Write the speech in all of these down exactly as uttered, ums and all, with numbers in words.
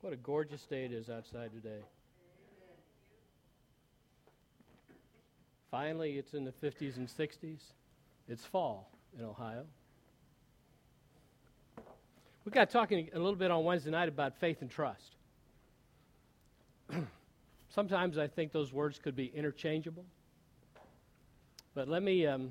What a gorgeous day it is outside today. Finally, it's in the fifties and sixties. It's fall in Ohio. We got talking a little bit on Wednesday night about faith and trust. Sometimes I think those words could be interchangeable. But let me, um,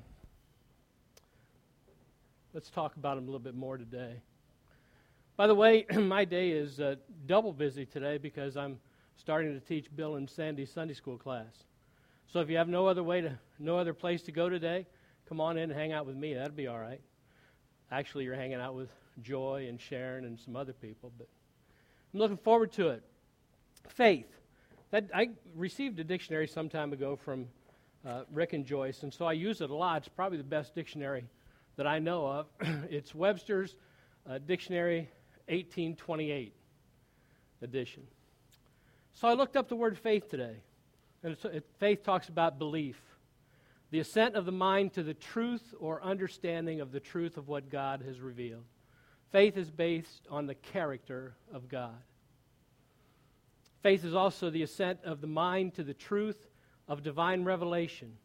let's talk about them a little bit more today. By the way, my day is uh, double busy today because I'm starting to teach Bill and Sandy's Sunday school class. So if you have no other way to, no other place to go today, come on in and hang out with me. That'd be all right. Actually, you're hanging out with Joy and Sharon and some other people, but I'm looking forward to it. Faith. That I received a dictionary some time ago from uh, Rick and Joyce, and so I use it a lot. It's probably the best dictionary that I know of. It's Webster's uh, Dictionary eighteen twenty-eight edition. So I looked up the word faith today, and it's, it, faith talks about belief, the assent of the mind to the truth or understanding of the truth of what God has revealed. Faith is based on the character of God. Faith is also the assent of the mind to the truth of divine revelation.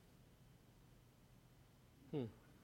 Hmm.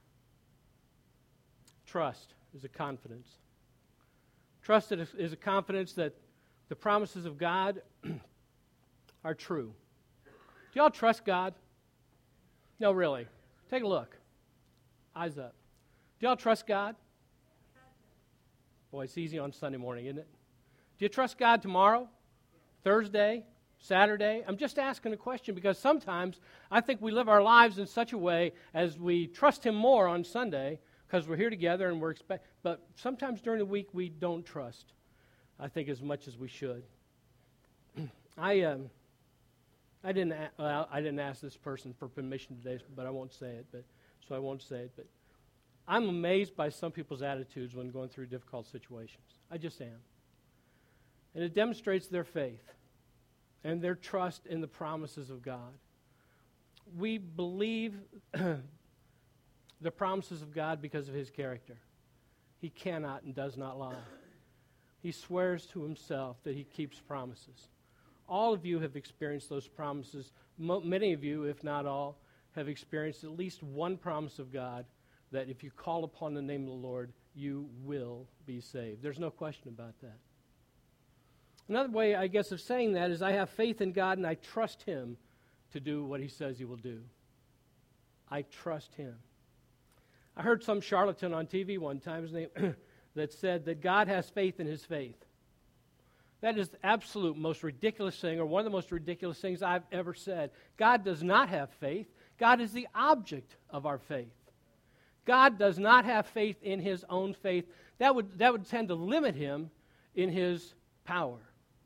Trust is a confidence. Trust is a confidence that the promises of God are true. Do y'all trust God? No, really. Take a look. Eyes up. Do y'all trust God? Boy, it's easy on Sunday morning, isn't it? Do you trust God tomorrow? Thursday? Saturday? I'm just asking a question because sometimes I think we live our lives in such a way as we trust Him more on Sunday because we're here together and we're expect. But sometimes during the week we don't trust, I think, as much as we should. I um, I didn't a- well, I didn't ask this person for permission today, but I won't say it. But so I won't say it. But I'm amazed by some people's attitudes when going through difficult situations. I just am, and it demonstrates their faith and their trust in the promises of God. We believe the promises of God because of His character. He cannot and does not lie. He swears to Himself that He keeps promises. All of you have experienced those promises. Mo- many of you, if not all, have experienced at least one promise of God that if you call upon the name of the Lord, you will be saved. There's no question about that. Another way, I guess, of saying that is I have faith in God and I trust Him to do what He says He will do. I trust Him. I heard some charlatan on T V one time his name, that said that God has faith in His faith. That is the absolute most ridiculous thing, or one of the most ridiculous things I've ever said. God does not have faith. God is the object of our faith. God does not have faith in His own faith. That would, that would tend to limit Him in His power.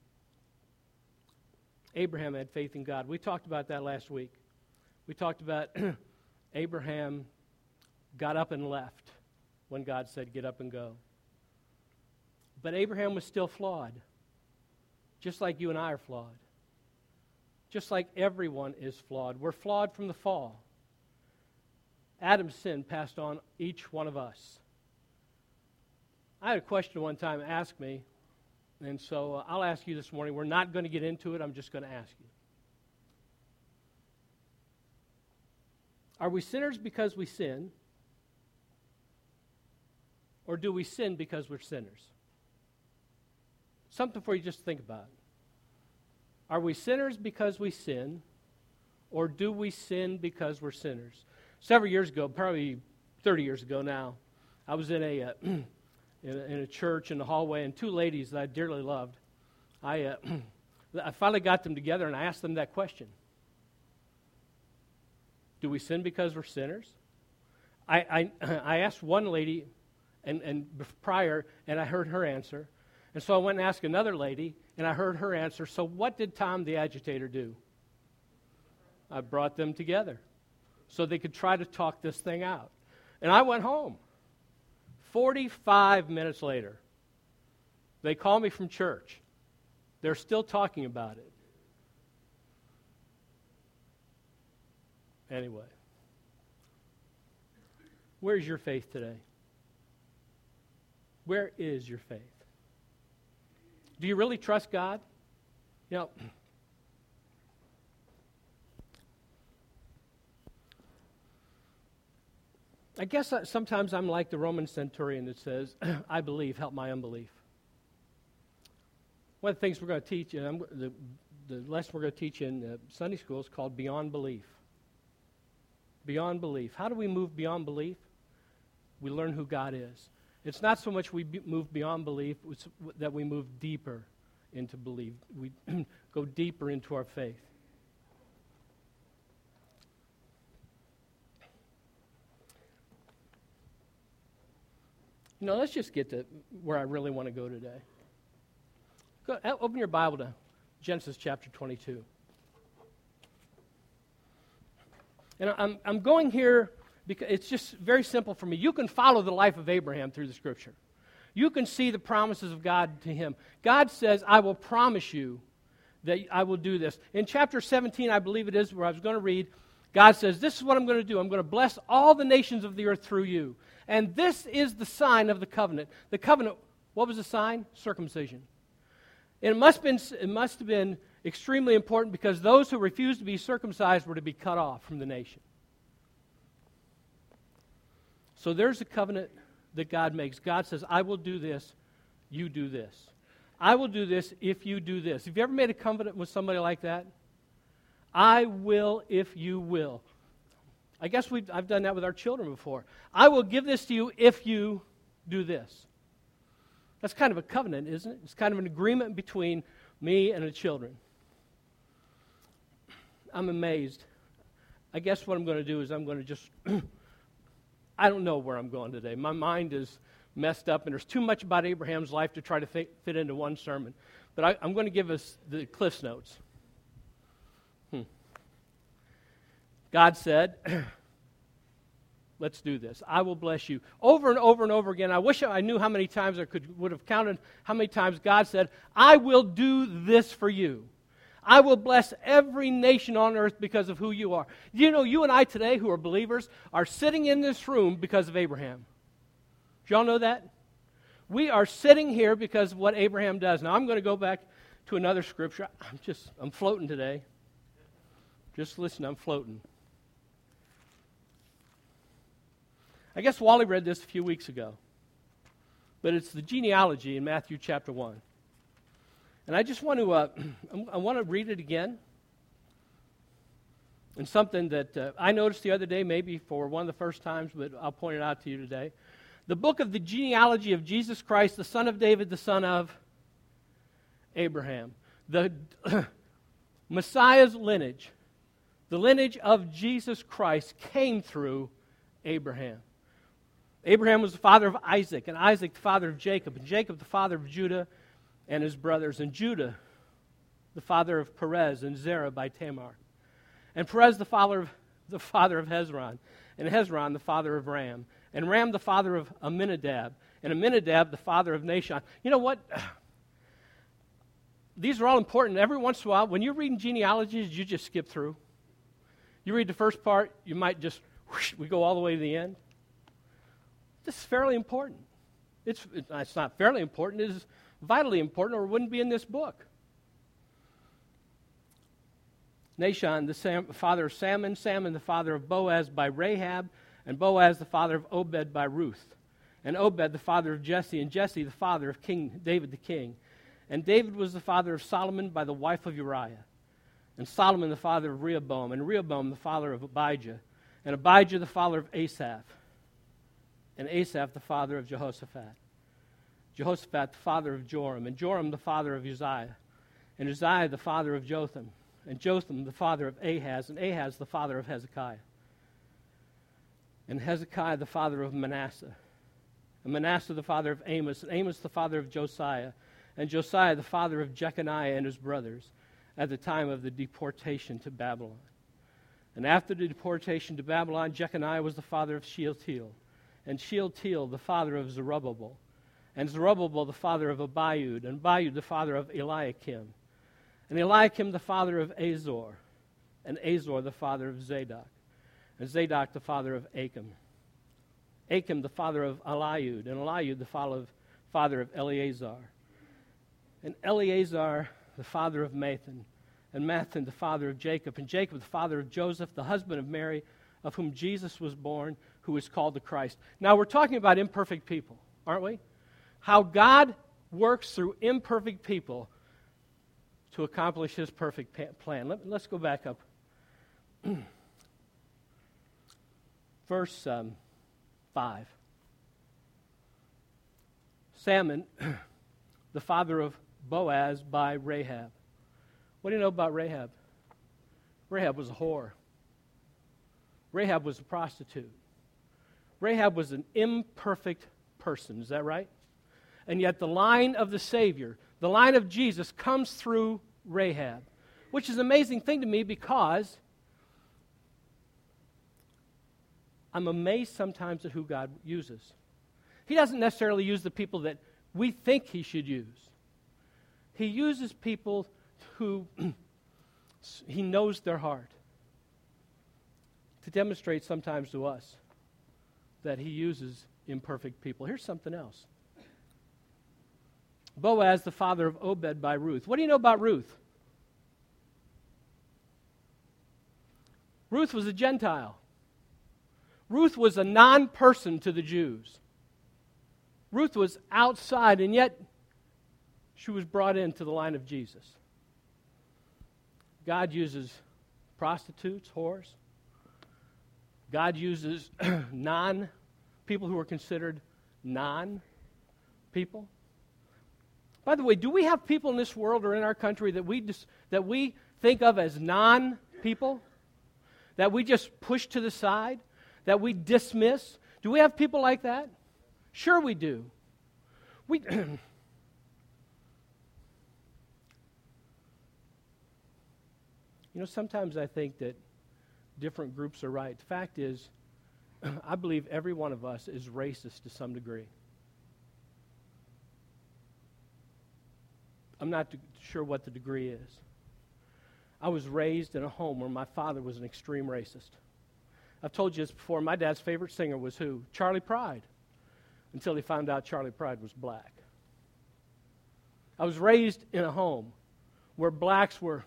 Abraham had faith in God. We talked about that last week. We talked about Abraham got up and left when God said, get up and go. But Abraham was still flawed, just like you and I are flawed. Just like everyone is flawed. We're flawed from the fall. Adam's sin passed on each one of us. I had a question one time asked me, and so uh, I'll ask you this morning. We're not going to get into it. I'm just going to ask you. Are we sinners because we sin? Or do we sin because we're sinners? Something for you just to think about. Are we sinners because we sin? Or do we sin because we're sinners? Several years ago, probably thirty years ago now, I was in a... Uh, In a, in a church in the hallway, and two ladies that I dearly loved, I, uh, I finally got them together and I asked them that question. Do we sin because we're sinners? I, I, I asked one lady and, and prior, and I heard her answer. And so I went and asked another lady, and I heard her answer. So what did Tom the agitator do? I brought them together so they could try to talk this thing out. And I went home. forty-five minutes later, they call me from church. They're still talking about it. Anyway, where's your faith today? Where is your faith? Do you really trust God? You know, I guess sometimes I'm like the Roman centurion that says, I believe, help my unbelief. One of the things we're going to teach, and I'm, the, the lesson we're going to teach in uh, Sunday school is called Beyond Belief. Beyond belief. How do we move beyond belief? We learn who God is. It's not so much we be, move beyond belief, it's that we move deeper into belief. We go deeper into our faith. You know, let's just get to where I really want to go today. Go, open your Bible to Genesis chapter twenty-two. And I'm, I'm going here because it's just very simple for me. You can follow the life of Abraham through the Scripture. You can see the promises of God to him. God says, I will promise you that I will do this. In chapter seventeen, I believe it is, where I was going to read, God says, this is what I'm going to do. I'm going to bless all the nations of the earth through you. And this is the sign of the covenant. The covenant, what was the sign? Circumcision. And it must have been, it must have been extremely important because those who refused to be circumcised were to be cut off from the nation. So there's a covenant that God makes. God says, I will do this, you do this. I will do this if you do this. Have you ever made a covenant with somebody like that? I will if you will. I guess we've, I've done that with our children before. I will give this to you if you do this. That's kind of a covenant, isn't it? It's kind of an agreement between me and the children. I'm amazed. I guess what I'm going to do is I'm going to just, I don't know where I'm going today. My mind is messed up, and there's too much about Abraham's life to try to fit, fit into one sermon. But I, I'm going to give us the Cliff's Notes. Hmm. God said, let's do this. I will bless you. Over and over and over again. I wish I knew how many times I could would have counted how many times God said, I will do this for you. I will bless every nation on earth because of who you are. You know, you and I today who are believers are sitting in this room because of Abraham. Do y'all know that? We are sitting here because of what Abraham does. Now, I'm going to go back to another scripture. I'm just, I'm floating today. Just listen, I'm floating. I guess Wally read this a few weeks ago. But it's the genealogy in Matthew chapter one. And I just want to, uh, I want to read it again. And something that uh, I noticed the other day, maybe for one of the first times, but I'll point it out to you today. The book of the genealogy of Jesus Christ, the son of David, the son of Abraham. The Messiah's lineage, the lineage of Jesus Christ came through Abraham. Abraham was the father of Isaac, and Isaac the father of Jacob, and Jacob the father of Judah and his brothers, and Judah the father of Perez and Zerah by Tamar, and Perez the father of the father of Hezron, and Hezron the father of Ram, and Ram the father of Amminadab, and Amminadab the father of Nahshon. You know what? These are all important. Every once in a while, when you're reading genealogies, you just skip through. You read the first part, you might just, whoosh, we go all the way to the end. This is fairly important. It's, it's not fairly important, it is vitally important, or it wouldn't be in this book. Nahshon, the Sam, father of Salmon, Salmon the father of Boaz by Rahab, and Boaz the father of Obed by Ruth, and Obed the father of Jesse, and Jesse the father of King David the king. And David was the father of Solomon by the wife of Uriah, and Solomon the father of Rehoboam, and Rehoboam the father of Abijah, and Abijah the father of Asaph, and Asaph the father of Jehoshaphat. Jehoshaphat the father of Joram, and Joram the father of Uzziah, and Uzziah the father of Jotham, and Jotham the father of Ahaz, and Ahaz the father of Hezekiah, and Hezekiah the father of Manasseh, and Manasseh the father of Amos, and Amos the father of Josiah, and Josiah the father of Jeconiah and his brothers at the time of the deportation to Babylon. And after the deportation to Babylon, Jeconiah was the father of Shealtiel, and Shealtiel the father of Zerubbabel, and Zerubbabel the father of Abiud, and Abiud the father of Eliakim, and Eliakim the father of Azor, and Azor the father of Zadok, and Zadok the father of Achim, Achim the father of Eliud, and Eliud the father of, father of Eleazar, and Eleazar the father of Mathan, and Mathan the father of Jacob, and Jacob the father of Joseph, the husband of Mary, of whom Jesus was born, who is called the Christ. Now we're talking about imperfect people, aren't we? How God works through imperfect people to accomplish his perfect pa- plan. Let, let's go back up. Verse um, five. Salmon, the father of Boaz by Rahab. What do you know about Rahab? Rahab was a whore. Rahab was a prostitute. Rahab was an imperfect person. Is that right? And yet the line of the Savior, the line of Jesus, comes through Rahab, which is an amazing thing to me because I'm amazed sometimes at who God uses. He doesn't necessarily use the people that we think he should use. He uses people who he knows their heart to demonstrate sometimes to us that he uses imperfect people. Here's something else. Boaz, the father of Obed by Ruth. What do you know about Ruth? Ruth was a Gentile. Ruth was a non-person to the Jews. Ruth was outside, and yet she was brought into the line of Jesus. God uses prostitutes, whores. God uses non people who are considered non-people. By the way, do we have people in this world or in our country that we dis- that we think of as non-people? That we just push to the side? That we dismiss? Do we have people like that? Sure we do. We You know, sometimes I think that different groups are right. The fact is, I believe every one of us is racist to some degree. I'm not sure what the degree is. I was raised in a home where my father was an extreme racist. I've told you this before. My dad's favorite singer was who? Charlie Pride. Until he found out Charlie Pride was black. I was raised in a home where blacks were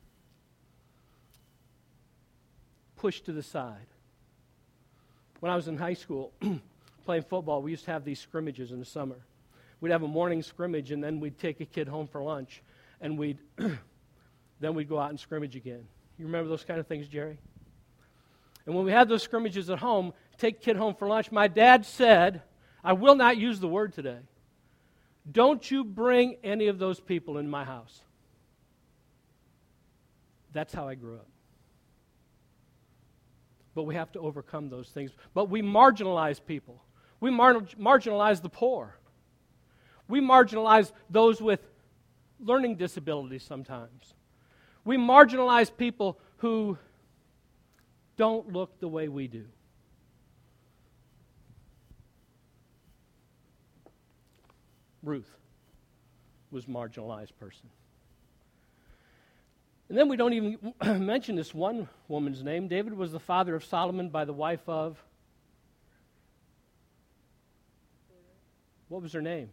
pushed to the side. When I was in high school playing football, we used to have these scrimmages in the summer. We'd have a morning scrimmage, and then we'd take a kid home for lunch, and we'd then we'd go out and scrimmage again. You remember those kind of things, Jerry? And when we had those scrimmages at home, take kid home for lunch, my dad said, I will not use the word today, don't you bring any of those people in my house. That's how I grew up. But we have to overcome those things. But we marginalize people. We mar- marginalize the poor. We marginalize those with learning disabilities sometimes. We marginalize people who don't look the way we do. Ruth was a marginalized person. And then we don't even mention this one woman's name. David was the father of Solomon by the wife of... What was her name?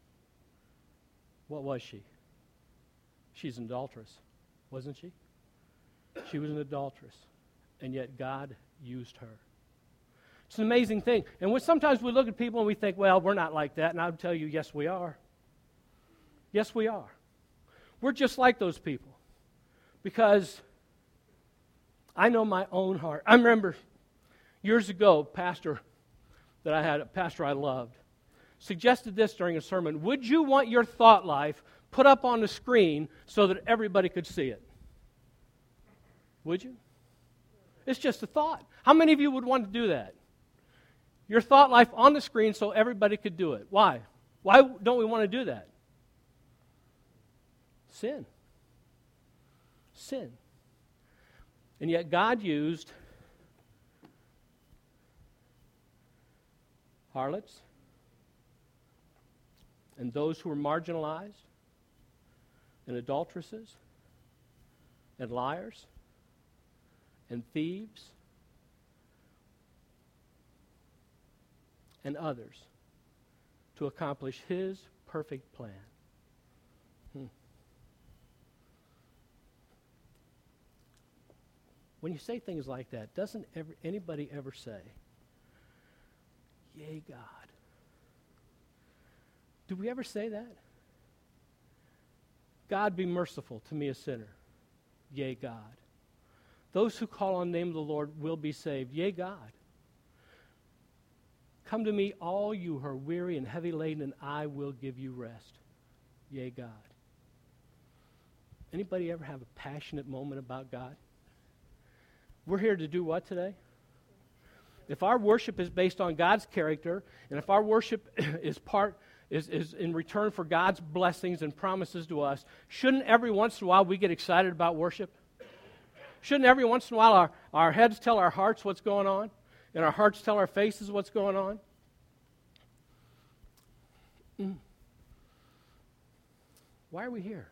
What was she? She's an adulteress, wasn't she? She was an adulteress, and yet God used her. It's an amazing thing. And when sometimes we look at people and we think, well, we're not like that, and I'll tell you, yes, we are. Yes, we are. We're just like those people. Because I know my own heart. I remember years ago, pastor that I had, a pastor I loved, suggested this during a sermon. Would you want your thought life put up on the screen so that everybody could see it? Would you? It's just a thought. How many of you would want to do that? Your thought life on the screen so everybody could do it. Why? Why don't we want to do that? Sin. Sin. And yet God used harlots and those who were marginalized and adulteresses and liars and thieves and others to accomplish his perfect plan. when you say things like that, doesn't ever, anybody ever say, yea, God? Do we ever say that? God, be merciful to me, a sinner. Yea, God. Those who call on the name of the Lord will be saved. Yea, God. Come to me, all you who are weary and heavy laden, and I will give you rest. Yea, God. Anybody ever have a passionate moment about God? We're here to do what today? If our worship is based on God's character, and if our worship is part is, is in return for God's blessings and promises to us, shouldn't every once in a while we get excited about worship? Shouldn't every once in a while our, our heads tell our hearts what's going on, and our hearts tell our faces what's going on? Mm. Why are we here?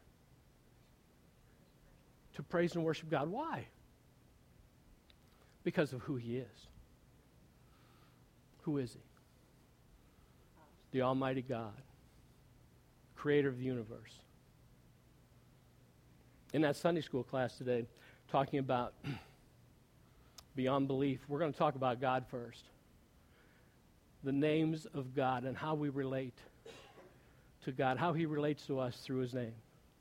To praise and worship God. Why? Because of who He is. Who is He? The Almighty God, Creator of the universe. In that Sunday school class today, talking about beyond belief, we're going to talk about God first. The names of God and how we relate to God, how He relates to us through His name.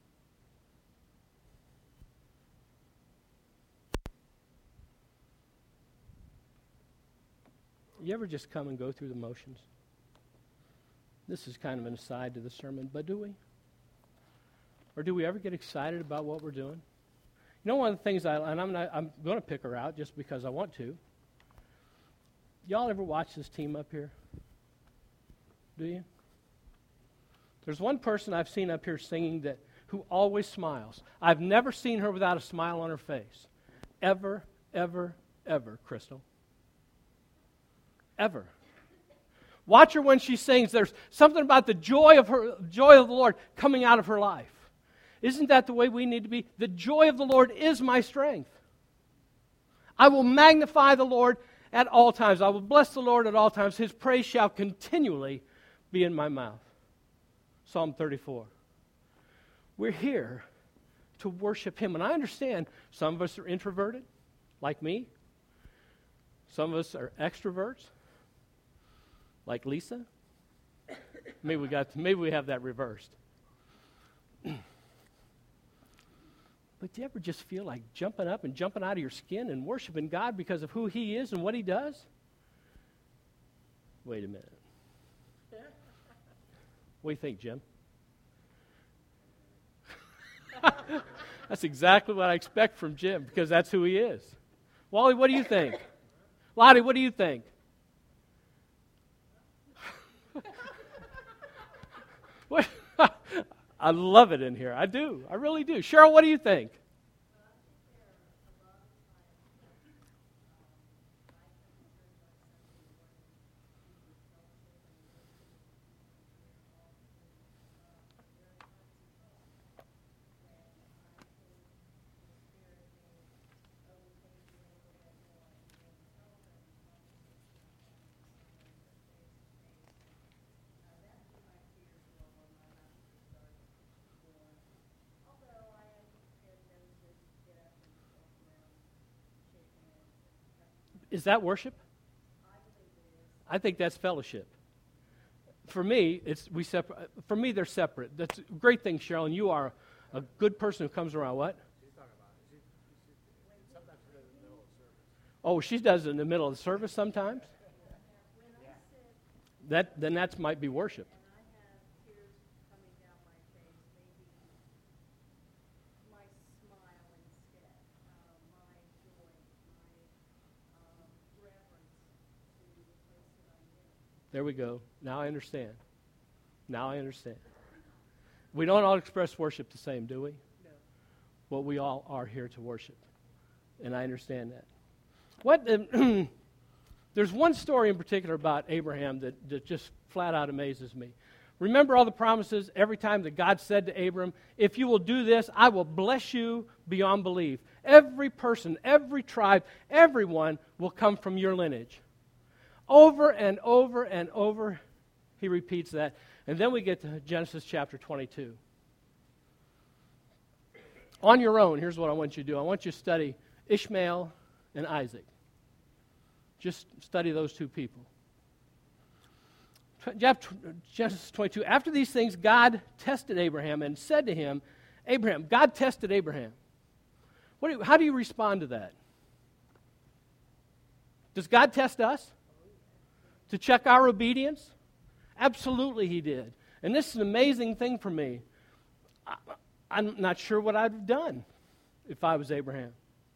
You ever just come and go through the motions? This is kind of an aside to the sermon, but do we? Or do we ever get excited about what we're doing? You know, one of the things, I, and I'm, not, I'm going to pick her out just because I want to. Y'all ever watch this team up here? Do you? There's one person I've seen up here singing that who always smiles. I've never seen her without a smile on her face. Ever, ever, ever, Crystal. Ever. Watch her when she sings. There's something about the joy of her, joy of the Lord coming out of her life. Isn't that the way we need to be? The joy of the Lord is my strength. I will magnify the Lord at all times. I will bless the Lord at all times. His praise shall continually be in my mouth. Psalm thirty-four. We're here to worship Him. And I understand some of us are introverted, like me. Some of us are extroverts, like Lisa. Maybe we got maybe we have that reversed. But do you ever just feel like jumping up and jumping out of your skin and worshiping God because of who He is and what He does? Wait a minute. What do you think, Jim? That's exactly what I expect from Jim, because that's who he is. Wally, what do you think? Lottie, what do you think? What? I love it in here. I do. I really do. Cheryl, what do you think? Is that worship? I think that's fellowship. For me, it's we separate. For me, they're separate. That's a great thing, Cheryl, and you are a good person who comes around. What? She's talking about it. She, she, sometimes she does it in the middle of the service. Oh, she does it in the middle of the service sometimes? Yeah. That then that might be worship. There we go. Now I understand. Now I understand. We don't all express worship the same, do we? No. But we all are here to worship. And I understand that. What? Um, there's one story in particular about Abraham that, that just flat out amazes me. Remember all the promises every time that God said to Abram, if you will do this, I will bless you beyond belief. Every person, every tribe, everyone will come from your lineage. Over and over and over, he repeats that. And then we get to Genesis chapter twenty-two. On your own, here's what I want you to do. I want you to study Ishmael and Isaac. Just study those two people. Genesis twenty-two, after these things, God tested Abraham and said to him, Abraham, God tested Abraham. What do you, how do you respond to that? Does God test us? To check our obedience? Absolutely he did. And this is an amazing thing for me. I, I'm not sure what I'd have done if I was Abraham.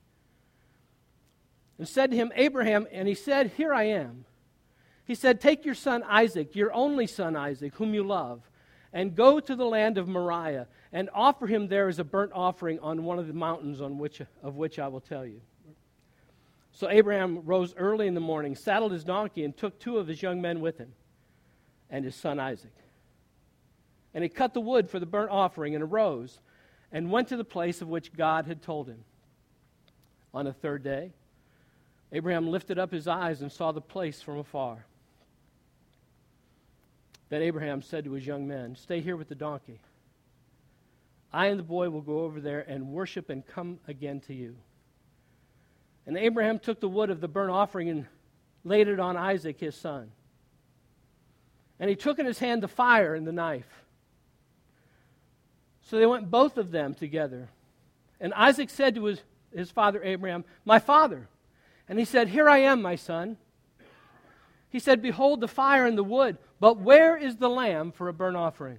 And said to him, Abraham, and he said, here I am. He said, take your son Isaac, your only son Isaac, whom you love, and go to the land of Moriah, and offer him there as a burnt offering on one of the mountains on which, of which I will tell you. So Abraham rose early in the morning, saddled his donkey, and took two of his young men with him, and his son Isaac. And he cut the wood for the burnt offering, and arose, and went to the place of which God had told him. On the third day, Abraham lifted up his eyes and saw the place from afar. Then Abraham said to his young men, stay here with the donkey. I and the boy will go over there and worship and come again to you. And Abraham took the wood of the burnt offering and laid it on Isaac his son. And he took in his hand the fire and the knife. So they went both of them together. And Isaac said to his, his father Abraham, my father. And he said, here I am, my son. He said, behold the fire and the wood, but where is the lamb for a burnt offering?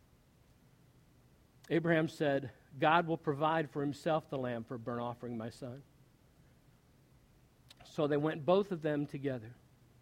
Abraham said, God will provide for himself the lamb for a burnt offering, my son. So they went both of them together.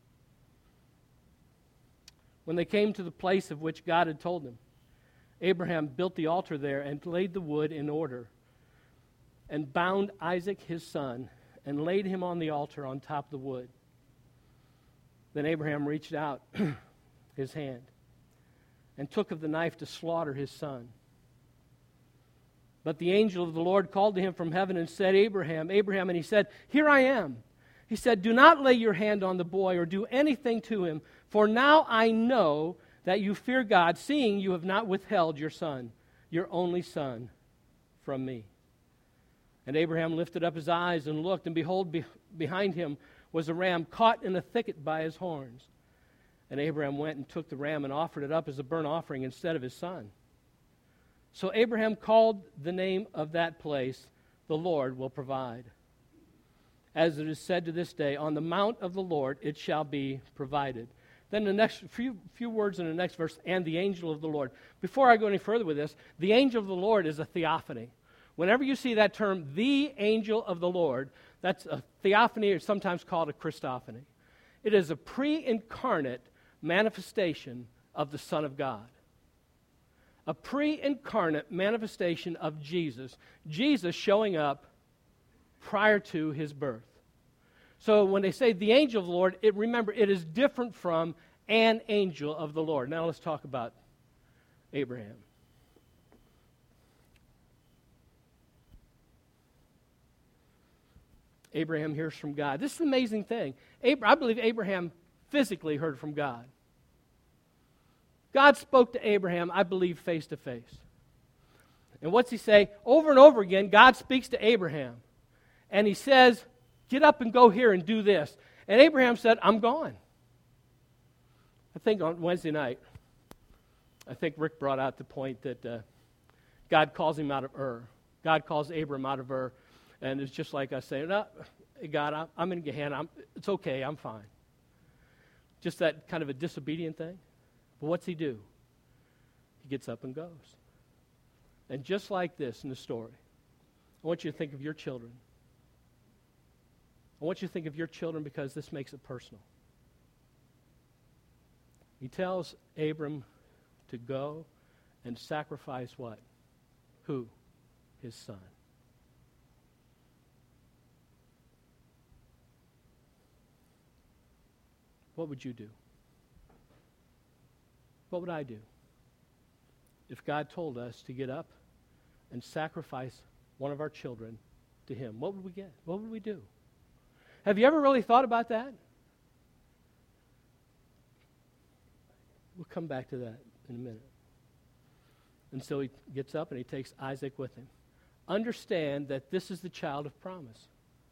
When they came to the place of which God had told them, Abraham built the altar there and laid the wood in order, and bound Isaac his son, and laid him on the altar on top of the wood. Then Abraham reached out his hand and took of the knife to slaughter his son. But the angel of the Lord called to him from heaven and said, Abraham, Abraham, and he said, here I am. He said, do not lay your hand on the boy or do anything to him, for now I know that you fear God, seeing you have not withheld your son, your only son, from me. And Abraham lifted up his eyes and looked, and behold, be- behind him was a ram caught in a thicket by his horns. And Abraham went and took the ram and offered it up as a burnt offering instead of his son. So Abraham called the name of that place, the Lord will provide. As it is said to this day, on the mount of the Lord it shall be provided. Then the next few, few words in the next verse, and the angel of the Lord. Before I go any further with this, the angel of the Lord is a theophany. Whenever you see that term, the angel of the Lord, that's a theophany, or sometimes called a Christophany. It is a pre-incarnate manifestation of the Son of God. A pre-incarnate manifestation of Jesus. Jesus showing up prior to his birth. So when they say the angel of the Lord, it, remember, it is different from an angel of the Lord. Now let's talk about Abraham. Abraham hears from God. This is an amazing thing. Ab- I believe Abraham physically heard from God. God spoke to Abraham, I believe, face to face. And what's he say? Over and over again, God speaks to Abraham. And he says, get up and go here and do this. And Abraham said, I'm gone. I think on Wednesday night, I think Rick brought out the point that uh, God calls him out of Ur. God calls Abram out of Ur. And it's just like I say, no, God, I'm, I'm in Gehenna. I'm, it's okay, I'm fine. Just that kind of a disobedient thing. But what's he do? He gets up and goes. And just like this in the story, I want you to think of your children. I want you to think of your children because this makes it personal. He tells Abram to go and sacrifice what? Who? His son. What would you do? What would I do if God told us to get up and sacrifice one of our children to him? What would we get? What would we do? Have you ever really thought about that? We'll come back to that in a minute. And so he gets up and he takes Isaac with him. Understand that this is the child of promise.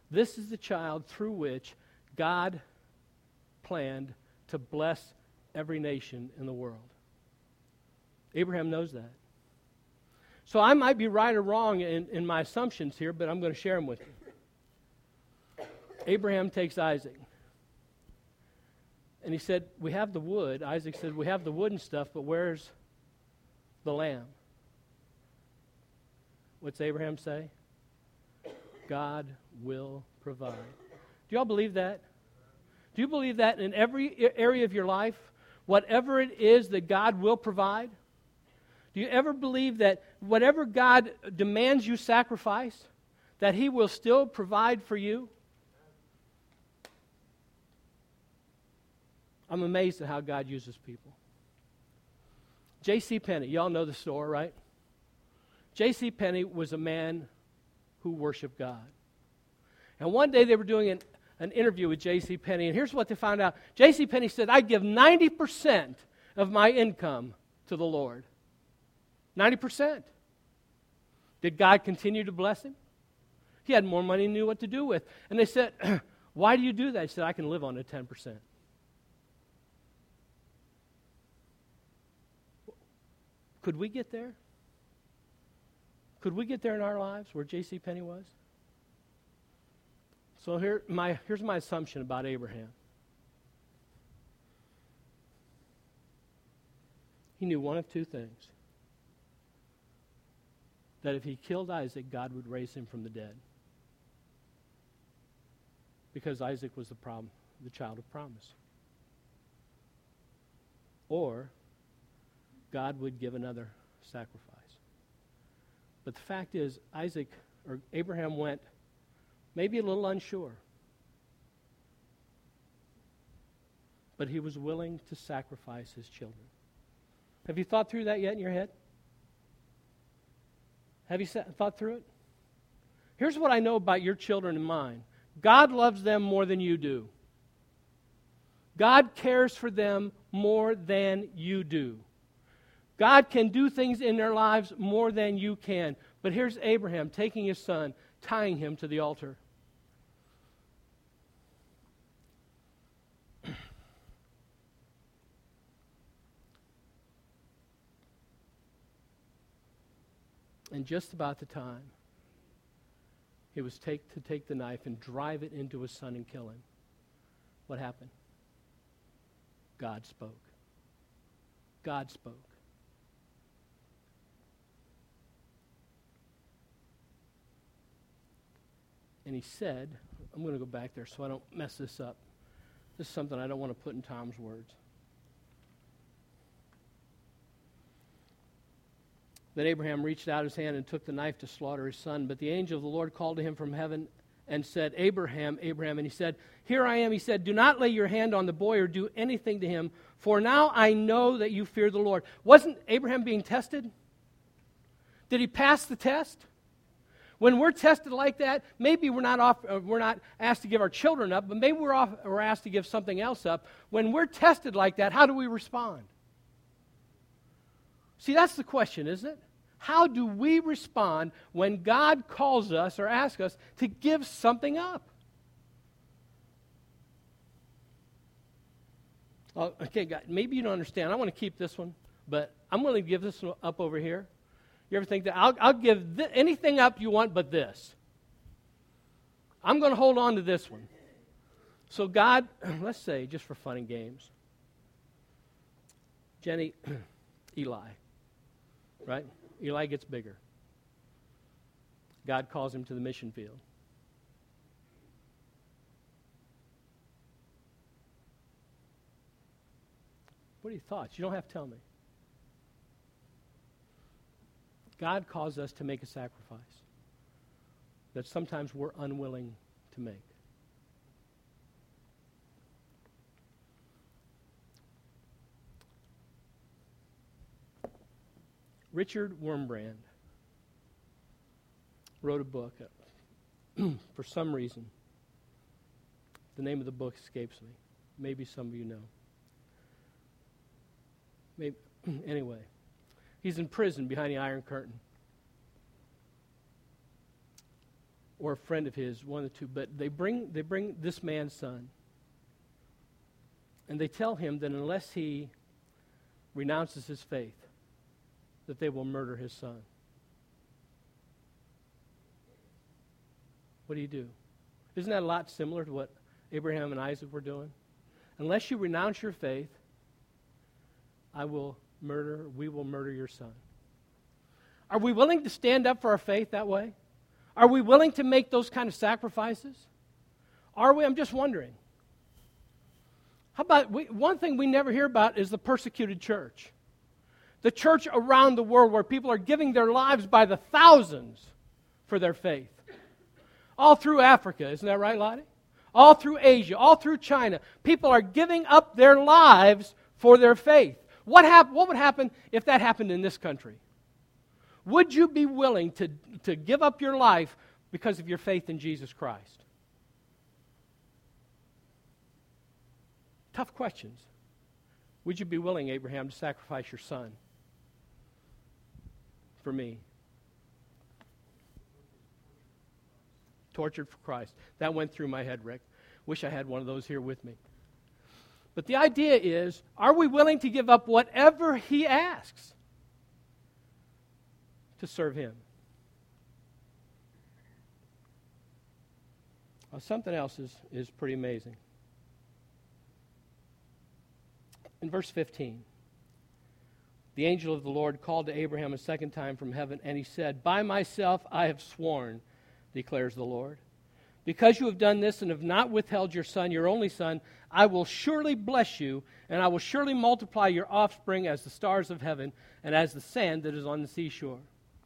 This is the child through which God planned to bless every nation in the world. Abraham knows that. So I might be right or wrong in, in my assumptions here, but I'm going to share them with you. Abraham takes Isaac. And he said, we have the wood. Isaac said, we have the wood and stuff, but where's the lamb? What's Abraham say? God will provide. Do y'all believe that? Do you believe that in every area of your life, whatever it is that God will provide? Do you ever believe that whatever God demands you sacrifice, that He will still provide for you? I'm amazed at how God uses people. J C. Penney, y'all know the story, right? J C. Penney was a man who worshiped God. And one day they were doing an, an interview with J C. Penney, and here's what they found out. J C. Penney said, I give ninety percent of my income to the Lord. ninety percent. Did God continue to bless him? He had more money than he knew what to do with. And they said, why do you do that? He said, I can live on the ten percent. Could we get there? Could we get there in our lives where J C. Penney was? So here, my, here's my assumption about Abraham. He knew one of two things. That if he killed Isaac, God would raise him from the dead. Because Isaac was the problem, the child of promise. Or God would give another sacrifice. But the fact is, Isaac, or Abraham went maybe a little unsure. But he was willing to sacrifice his children. Have you thought through that yet in your head? Have you thought through it? Here's what I know about your children and mine. God loves them more than you do. God cares for them more than you do. God can do things in their lives more than you can. But here's Abraham taking his son, tying him to the altar. And just about the time he was take, to take the knife and drive it into his son and kill him, what happened? God spoke. God spoke. And he said, I'm going to go back there so I don't mess this up. This is something I don't want to put in Tom's words. Then Abraham reached out his hand and took the knife to slaughter his son. But the angel of the Lord called to him from heaven and said, Abraham, Abraham. And he said, here I am. He said, do not lay your hand on the boy or do anything to him, for now I know that you fear the Lord. Wasn't Abraham being tested? Did he pass the test? When we're tested like that, maybe we're not off, uh, we're not asked to give our children up, but maybe we're, off, we're asked to give something else up. When we're tested like that, how do we respond? See, that's the question, isn't it? How do we respond when God calls us or asks us to give something up? Oh, okay, God, maybe you don't understand. I want to keep this one, but I'm going to give this one up over here. You ever think that? I'll, I'll give th- anything up you want but this. I'm going to hold on to this one. So God, let's say, just for fun and games, Jenny, Eli, right? Eli gets bigger. God calls him to the mission field. What are your thoughts? You don't have to tell me. God calls us to make a sacrifice that sometimes we're unwilling to make. Richard Wurmbrand wrote a book. For some reason, the name of the book escapes me. Maybe some of you know. Maybe, anyway, he's in prison behind the Iron Curtain. or a friend of his, one of the two. But they bring they bring this man's son. And they tell him that unless he renounces his faith, that they will murder his son. What do you do? Isn't that a lot similar to what Abraham and Isaac were doing? Unless you renounce your faith, I will murder, we will murder your son. Are we willing to stand up for our faith that way? Are we willing to make those kind of sacrifices? Are we? I'm just wondering. How about, we, one thing we never hear about is the persecuted church. The church around the world where people are giving their lives by the thousands for their faith. All through Africa, isn't that right, Lottie? All through Asia, all through China. People are giving up their lives for their faith. What, hap- what would happen if that happened in this country? Would you be willing to, to give up your life because of your faith in Jesus Christ? Tough questions. Would you be willing, Abraham, to sacrifice your son for me? Tortured for Christ. That went through my head, Rick. Wish I had one of those here with me. But the idea is, are we willing to give up whatever he asks to serve him? Well, something else is, is pretty amazing. In verse fifteen, the angel of the Lord called to Abraham a second time from heaven, and he said, "By myself I have sworn, declares the Lord. Because you have done this and have not withheld your son, your only son, I will surely bless you, and I will surely multiply your offspring as the stars of heaven and as the sand that is on the seashore."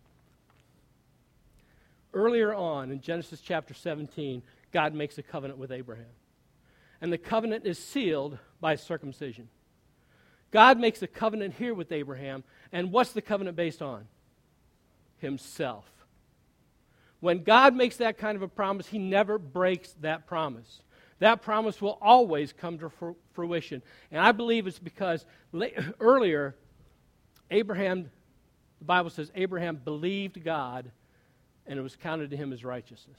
Earlier on in Genesis chapter seventeen, God makes a covenant with Abraham. And the covenant is sealed by circumcision. God makes a covenant here with Abraham, and what's the covenant based on? Himself. When God makes that kind of a promise, he never breaks that promise. That promise will always come to fruition. And I believe it's because earlier, Abraham, the Bible says, Abraham believed God, and it was counted to him as righteousness.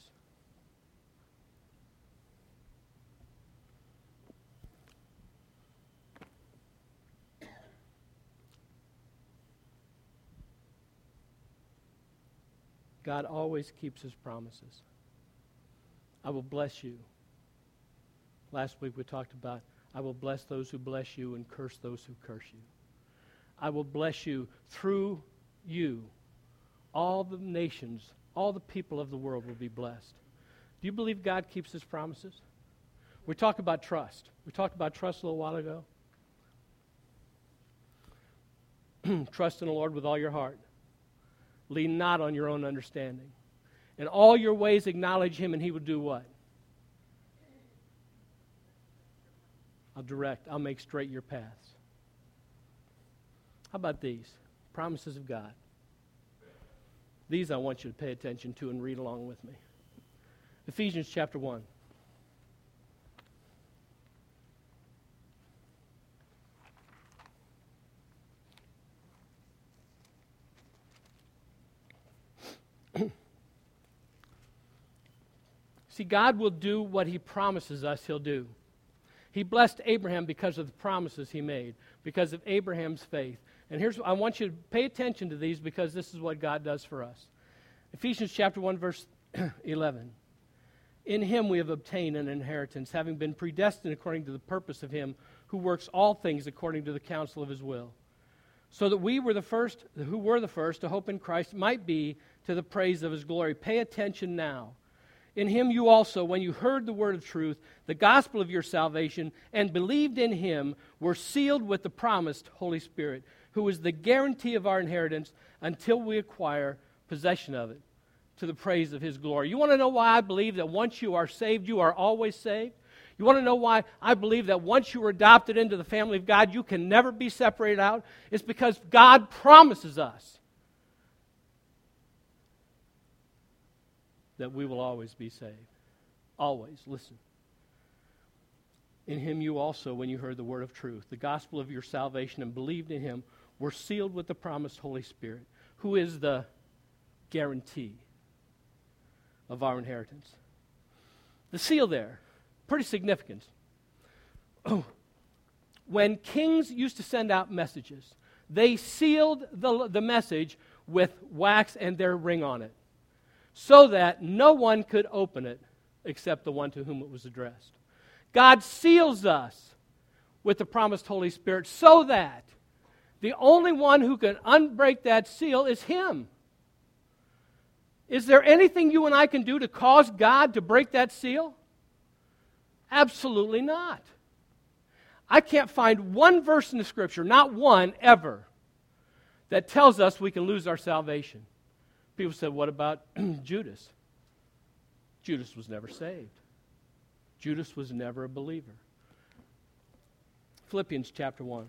God always keeps his promises. I will bless you. Last week we talked about, I will bless those who bless you and curse those who curse you. I will bless you through you. All the nations, all the people of the world will be blessed. Do you believe God keeps his promises? We talked about trust. We talked about trust a little while ago. Trust in the Lord with all your heart. Lean not on your own understanding. In all your ways acknowledge him, and he will do what? I'll direct. I'll make straight your paths. How about these? Promises of God. These I want you to pay attention to and read along with me. Ephesians chapter one. See, God will do what he promises us he'll do. He blessed Abraham because of the promises he made, because of Abraham's faith. And here's, I want you to pay attention to these because this is what God does for us. Ephesians chapter one, verse eleven. In him we have obtained an inheritance, having been predestined according to the purpose of him who works all things according to the counsel of his will. So that we were the first, who were the first to hope in Christ, might be to the praise of his glory. Pay attention now. In him you also, when you heard the word of truth, the gospel of your salvation, and believed in him, were sealed with the promised Holy Spirit, who is the guarantee of our inheritance until we acquire possession of it, to the praise of his glory. You want to know why I believe that once you are saved, you are always saved? You want to know why I believe that once you are adopted into the family of God, you can never be separated out? It's because God promises us that we will always be saved. Always. Listen. In him you also, when you heard the word of truth, the gospel of your salvation, and believed in him, were sealed with the promised Holy Spirit, who is the guarantee of our inheritance. The seal there, pretty significant. When kings used to send out messages, they sealed the, the message with wax and their ring on it, so that no one could open it except the one to whom it was addressed. God seals us with the promised Holy Spirit so that the only one who can unbreak that seal is Him. Is there anything you and I can do to cause God to break that seal? Absolutely not. I can't find one verse in the Scripture, not one ever, that tells us we can lose our salvation. People said, what about Judas? Judas was never saved. Judas was never a believer. Philippians chapter one.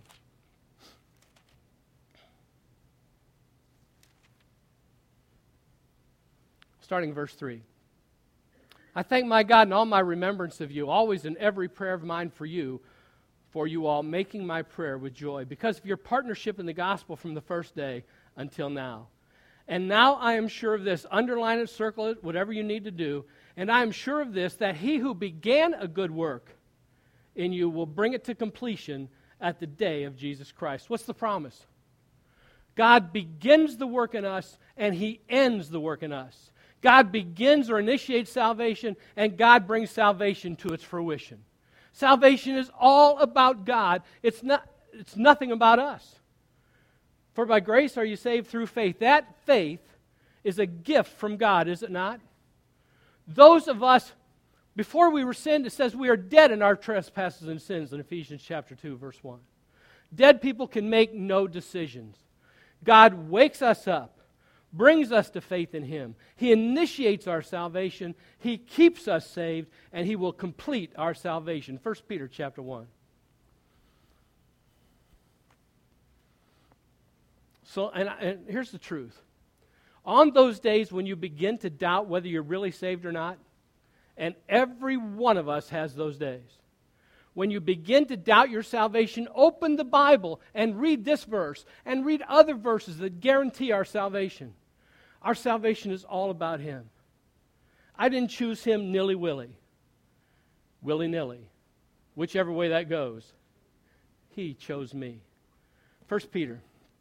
Starting verse three. I thank my God in all my remembrance of you, always in every prayer of mine for you, for you all, making my prayer with joy, because of your partnership in the gospel from the first day until now. And now I am sure of this, underline it, circle it, whatever you need to do, and I am sure of this, that he who began a good work in you will bring it to completion at the day of Jesus Christ. What's the promise? God begins the work in us, and He ends the work in us. God begins or initiates salvation, and God brings salvation to its fruition. Salvation is all about God. It's not, it's nothing about us. For by grace are you saved through faith. That faith is a gift from God, is it not? Those of us, before we were sinned, it says we are dead in our trespasses and sins in Ephesians chapter two, verse one. Dead people can make no decisions. God wakes us up, brings us to faith in Him. He initiates our salvation. He keeps us saved, and He will complete our salvation. First Peter chapter one. So, and, and here's the truth. On those days when you begin to doubt whether you're really saved or not, and every one of us has those days, when you begin to doubt your salvation, open the Bible and read this verse and read other verses that guarantee our salvation. Our salvation is all about Him. I didn't choose Him nilly-willy, willy-nilly, whichever way that goes. He chose me. First Peter.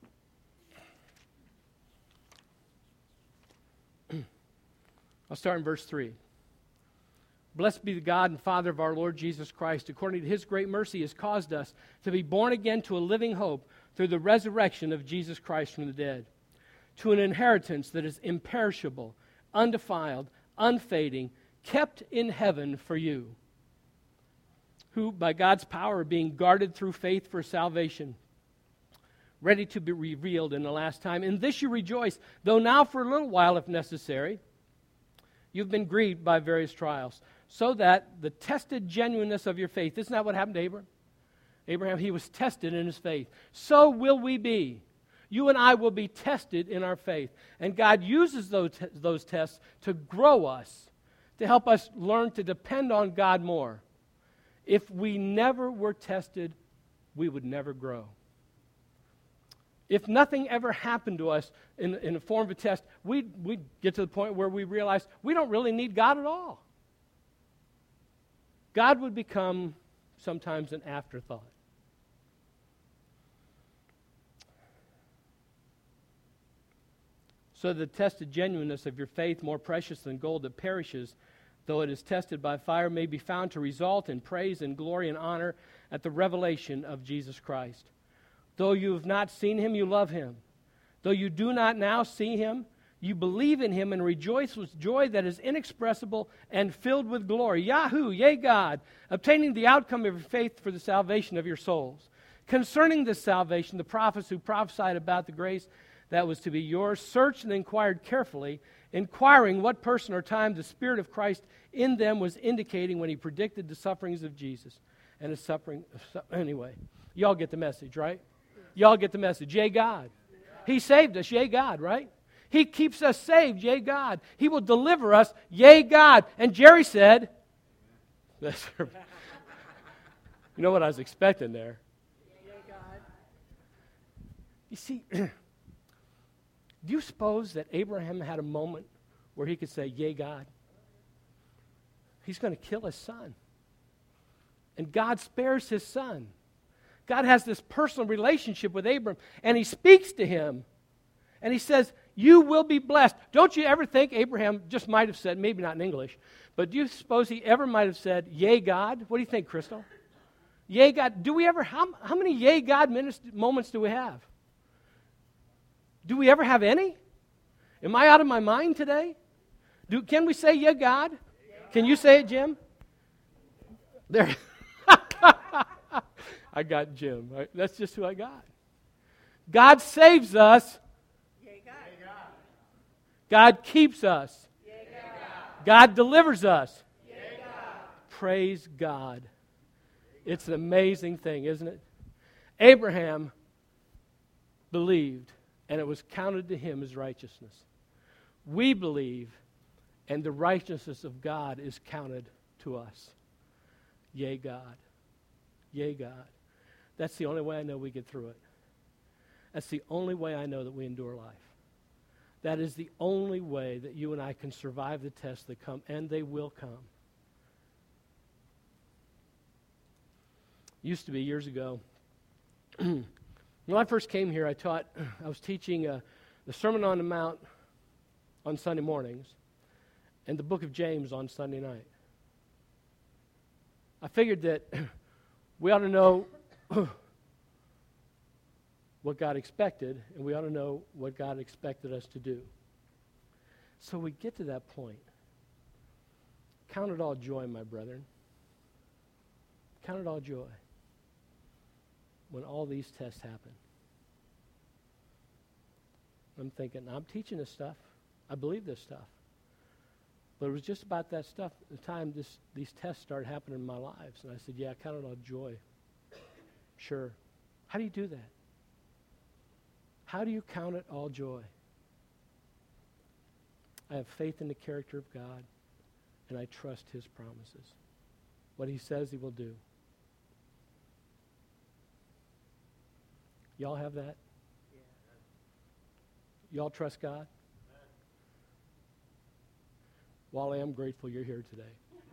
I'll start in verse three. Blessed be the God and Father of our Lord Jesus Christ. According to His great mercy, has caused us to be born again to a living hope through the resurrection of Jesus Christ from the dead, to an inheritance that is imperishable, undefiled, unfading, kept in heaven for you, who by God's power are being guarded through faith for salvation, ready to be revealed in the last time. In this you rejoice, though now for a little while, if necessary, you've been grieved by various trials, so that the tested genuineness of your faith, isn't that what happened to Abraham? Abraham, he was tested in his faith. So will we be. You and I will be tested in our faith. And God uses those, those tests to grow us, to help us learn to depend on God more. If we never were tested, we would never grow. If nothing ever happened to us in, in the form of a test, we'd, we'd get to the point where we realize we don't really need God at all. God would become sometimes an afterthought. So the tested genuineness of your faith, more precious than gold that perishes, though it is tested by fire, may be found to result in praise and glory and honor at the revelation of Jesus Christ. Though you have not seen Him, you love Him. Though you do not now see Him, you believe in Him and rejoice with joy that is inexpressible and filled with glory. Yahoo, yea God, obtaining the outcome of your faith for the salvation of your souls. Concerning this salvation, the prophets who prophesied about the grace that was to be yours searched and inquired carefully, inquiring what person or time the Spirit of Christ in them was indicating when He predicted the sufferings of Jesus and His suffering. Anyway, y'all get the message, right? Y'all get the message. Yea, God. He saved us. Yea, God, right? He keeps us saved. Yea, God. He will deliver us. Yea, God. And Jerry said, you know what I was expecting there? Yea, God. You see, do you suppose that Abraham had a moment where he could say, yea, God? he's going to kill his son. And God spares his son. God has this personal relationship with Abram, and he speaks to him. And he says, you will be blessed. Don't you ever think Abraham just might have said, maybe not in English, but do you suppose he ever might have said, yea, God? What do you think, Crystal? Yea, God. Do we ever, how, how many yea, God moments do we have? Do we ever have any? Am I out of my mind today? Do, can we say, yeah, God? Can you say it, Jim? There. I got Jim. Right? That's just who I got. God saves us. God keeps us. God delivers us. Praise God. It's an amazing thing, isn't it? Abraham believed, and it was counted to him as righteousness. We believe, and the righteousness of God is counted to us. Yea, God. Yea, God. That's the only way I know we get through it. That's the only way I know that we endure life. That is the only way that you and I can survive the tests that come, and they will come. Used to be years ago. When I first came here, I taught, I was teaching uh, the Sermon on the Mount on Sunday mornings and the book of James on Sunday night. I figured that we ought to know what God expected, and we ought to know what God expected us to do. So we get to that point. Count it all joy, my brethren. Count it all joy when all these tests happen. I'm thinking, I'm teaching this stuff. I believe this stuff. But it was just about that stuff, the time this, these tests started happening in my lives. And I said, yeah, count it all joy. Sure. How do you do that? How do you count it all joy? I have faith in the character of God, and I trust his promises. What he says he will do. Y'all have that? Y'all trust God? Wally, I'm grateful you're here today.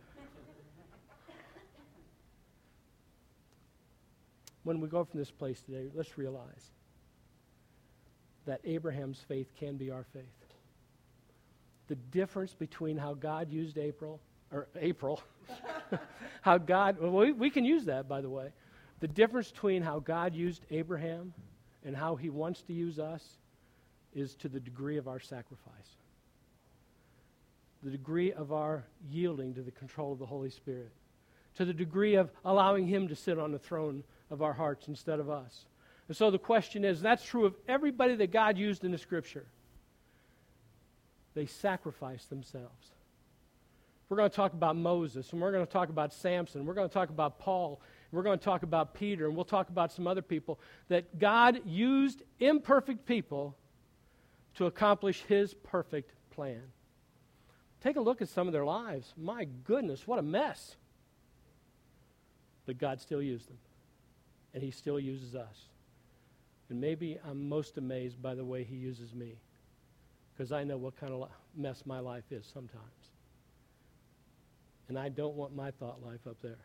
When we go from this place today, let's realize that Abraham's faith can be our faith. The difference between how God used April, or April, how God, well, we, we can use that, by the way. The difference between how God used Abraham and how he wants to use us is to the degree of our sacrifice, the degree of our yielding to the control of the Holy Spirit, to the degree of allowing him to sit on the throne of our hearts instead of us. And so the question is, that's true of everybody that God used in the Scripture. They sacrificed themselves. We're going to talk about Moses, and we're going to talk about Samson, we're going to talk about Paul, we're going to talk about Peter, and we'll talk about some other people, that God used imperfect people to accomplish his perfect plan. Take a look at some of their lives. My goodness, what a mess. But God still used them, and he still uses us. And maybe I'm most amazed by the way he uses me, because I know what kind of mess my life is sometimes. And I don't want my thought life up there,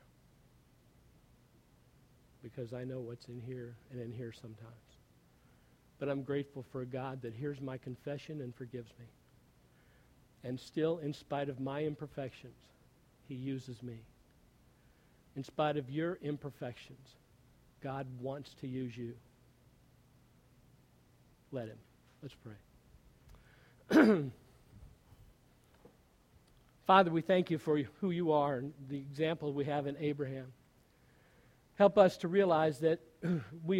because I know what's in here and in here sometimes. But I'm grateful for a God that hears my confession and forgives me. And still, in spite of my imperfections, he uses me. In spite of your imperfections, God wants to use you. Let him. Let's pray. Father, we thank you for who you are and the example we have in Abraham. Help us to realize that we